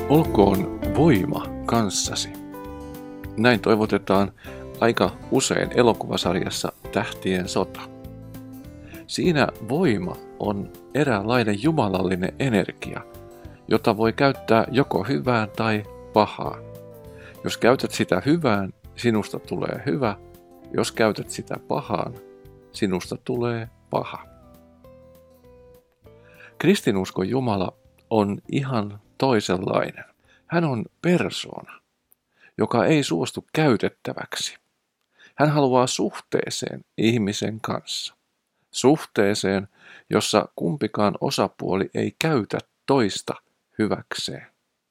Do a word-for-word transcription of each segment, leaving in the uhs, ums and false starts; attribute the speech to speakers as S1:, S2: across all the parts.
S1: Olkoon voima kanssasi. Näin toivotetaan aika usein elokuvasarjassa Tähtien sota. Siinä voima on eräänlainen jumalallinen energia, jota voi käyttää joko hyvään tai pahaan. Jos käytät sitä hyvään, sinusta tulee hyvä. Jos käytät sitä pahaan, sinusta tulee paha. Kristinuskon Jumala on ihan toisenlainen. Hän on persoona, joka ei suostu käytettäväksi. Hän haluaa suhteeseen ihmisen kanssa. Suhteeseen, jossa kumpikaan osapuoli ei käytä toista hyväkseen.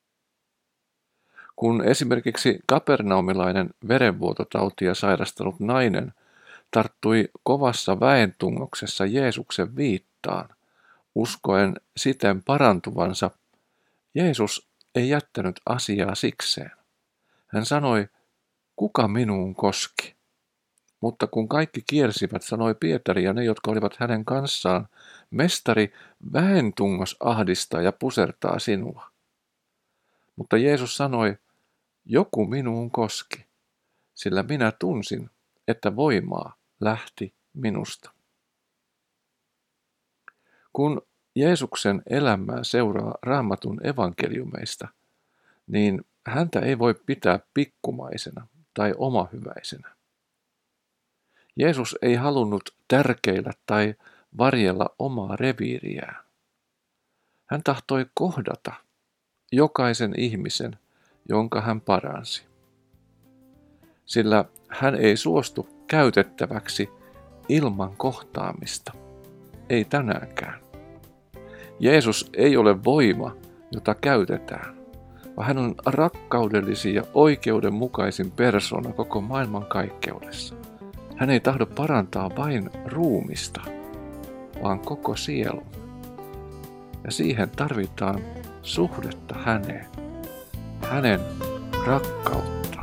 S1: Kun esimerkiksi kapernaumilainen verenvuototautia sairastanut nainen tarttui kovassa väentungoksessa Jeesuksen viittaan, uskoen siten parantuvansa, Jeesus ei jättänyt asiaa sikseen. Hän sanoi, kuka minuun koski? Mutta kun kaikki kiersivät, sanoi Pietari ja ne, jotka olivat hänen kanssaan, mestari, väentungos ahdistaa ja pusertaa sinua. Mutta Jeesus sanoi, joku minuun koski, sillä minä tunsin, että voimaa lähti minusta. Kun Jeesuksen elämää seuraa Raamatun evankeliumeista, niin häntä ei voi pitää pikkumaisena tai omahyväisenä. Jeesus ei halunnut tärkeillä tai varjella omaa reviiriään. Hän tahtoi kohdata jokaisen ihmisen, jonka hän paransi. Sillä hän ei suostu käytettäväksi ilman kohtaamista. Ei tänäänkään. Jeesus ei ole voima, jota käytetään, vaan hän on rakkaudellisin ja oikeudenmukaisin persoona koko maailman kaikkeudessa. Hän ei tahdo parantaa vain ruumista, vaan koko sielun. Ja siihen tarvitaan suhdetta häneen, hänen rakkautta.